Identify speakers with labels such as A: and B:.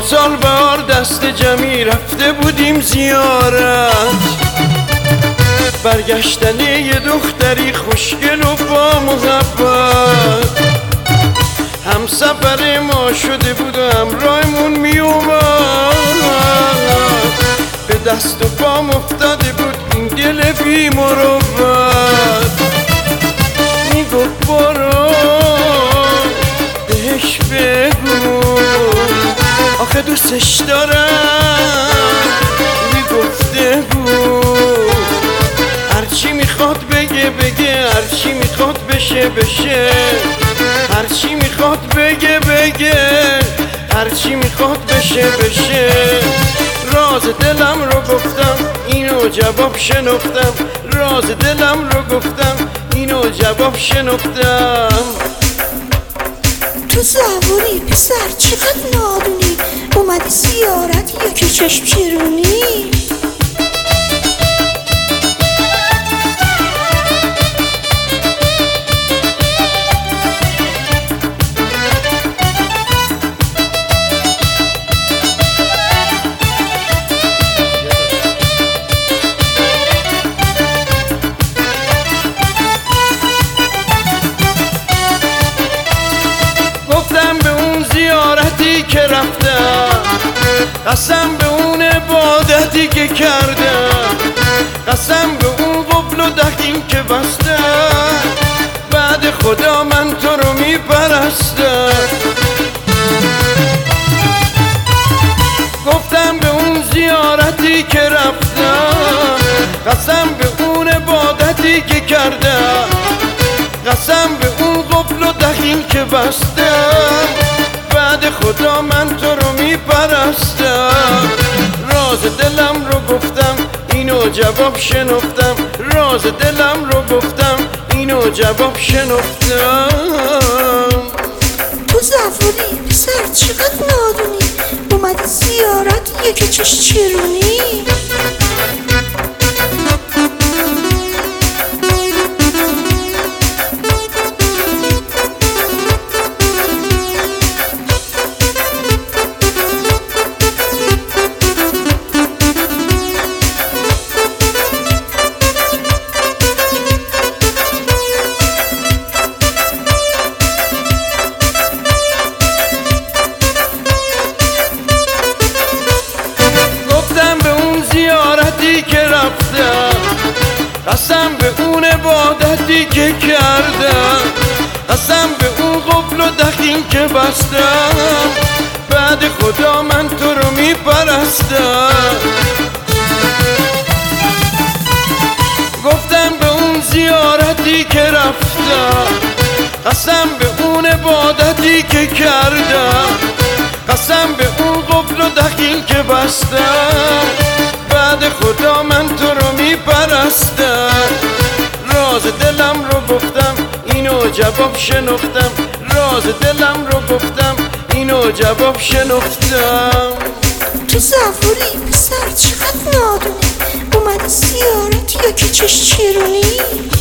A: پارسال بهار دست جمعی رفته بودیم زیارت، برگشتن یه دختری خوشگل و با محبت، هم سفر ما شده بود و همراهمون می اومد، به دست و پام افتاده بود این دل بی مروت، می گفت برو بهش بگو آخه دوستش دارم، می گفته بود هرچی میخواد بگه بگه، هرچی میخواد بشه بشه، هرچی میخواد بگه بگه، هرچی میخواد بشه بشه. راز دلم رو گفتم اینو جواب شنفتم، راز دلم رو گفتم اینو جواب شنفتم.
B: تو زبونی پسر چقدر نادونی، اومدی زیارت یکی چشم چرونی.
A: که رفتم قسم به اون عبادتی که کردم، قسم به اون قبل و دقیم که بستم، بعد خدا من تو رو میپرستم. گفتم به اون زیارتی که رفتم، قسم به اون عبادتی که کردم، قسم به اون قبل و دقیم که بستم، بعد خدا من تو رو میپرستم. راز دلم رو گفتم اینو جواب شنفتم، راز دلم رو گفتم اینو جواب شنفتم.
B: تو زفاری پسر چقدر نادونی، اومدی زیارت یکی چشم چرونی.
A: که رفتم قسم به اون عبادتی که کردم، قسم به اون قبل و دقیم که بستم، بعد خدا من تو رو میپرستم. گفتم به اون زیارتی که رفتم، قسم به اون عبادتی که کردم، قسم به اون قبل و دقیم که بستم، بعد خدا من تو رو میپرستم. راز دلم رو گفتم اینو جواب شنفتم، راز دلم رو گفتم اینو جواب شنفتم.
B: تو زفاری پسر چقدر نادونی، اومدی زیارت یکی چشم چرونی.